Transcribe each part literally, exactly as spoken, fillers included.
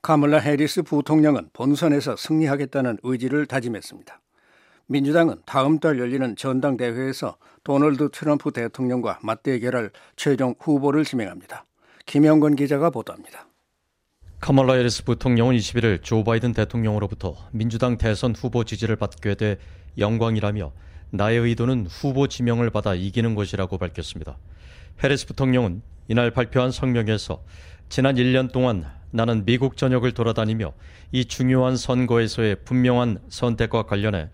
카멀라 해리스 부통령은 본선에서 승리하겠다는 의지를 다짐했습니다. 민주당은 다음 달 열리는 전당대회에서 도널드 트럼프 대통령과 맞대결할 최종 후보를 지명합니다. 김영건 기자가 보도합니다. 카멀라 해리스 부통령은 이십일 일 조 바이든 대통령으로부터 민주당 대선 후보 지지를 받게 돼 영광이라며 나의 의도는 후보 지명을 받아 이기는 것이라고 밝혔습니다. 해리스 부통령은 이날 발표한 성명에서 지난 일 년 동안 나는 미국 전역을 돌아다니며 이 중요한 선거에서의 분명한 선택과 관련해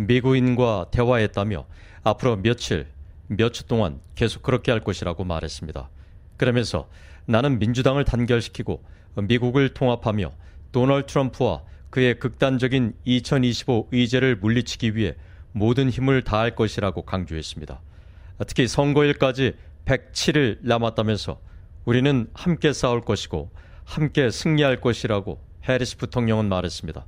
미국인과 대화했다며 앞으로 며칠, 몇 주 동안 계속 그렇게 할 것이라고 말했습니다. 그러면서 나는 민주당을 단결시키고 미국을 통합하며 도널드 트럼프와 그의 극단적인 이천이십오 의제를 물리치기 위해 모든 힘을 다할 것이라고 강조했습니다. 특히 선거일까지 백칠 일 남았다면서 우리는 함께 싸울 것이고 함께 승리할 것이라고 해리스 부통령은 말했습니다.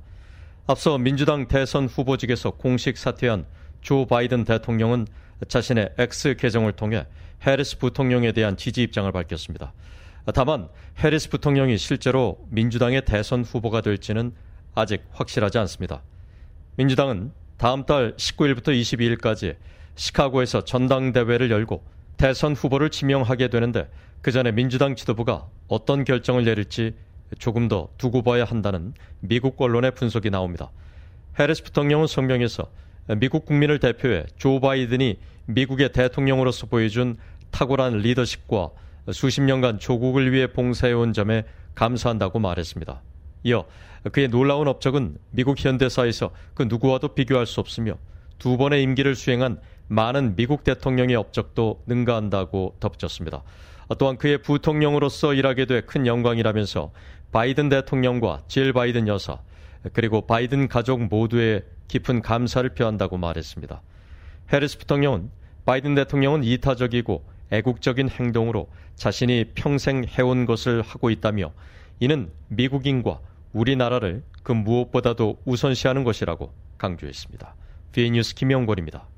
앞서 민주당 대선 후보직에서 공식 사퇴한 조 바이든 대통령은 자신의 X 계정을 통해 해리스 부통령에 대한 지지 입장을 밝혔습니다. 다만 해리스 부통령이 실제로 민주당의 대선 후보가 될지는 아직 확실하지 않습니다. 민주당은 다음 달 십구 일부터 이십이 일까지 시카고에서 전당대회를 열고 대선 후보를 지명하게 되는데 그 전에 민주당 지도부가 어떤 결정을 내릴지 조금 더 두고 봐야 한다는 미국 언론의 분석이 나옵니다. 해리스 부통령은 성명에서 미국 국민을 대표해 조 바이든이 미국의 대통령으로서 보여준 탁월한 리더십과 수십 년간 조국을 위해 봉사해온 점에 감사한다고 말했습니다. 이어 그의 놀라운 업적은 미국 현대사에서 그 누구와도 비교할 수 없으며 두 번의 임기를 수행한 많은 미국 대통령의 업적도 능가한다고 덧붙였습니다. 또한 그의 부통령으로서 일하게 돼 큰 영광이라면서 바이든 대통령과 질 바이든 여사 그리고 바이든 가족 모두의 깊은 감사를 표한다고 말했습니다. 해리스 부통령은 바이든 대통령은 이타적이고 애국적인 행동으로 자신이 평생 해온 것을 하고 있다며 이는 미국인과 우리나라를 그 무엇보다도 우선시하는 것이라고 강조했습니다. 비에이뉴스 김영권입니다.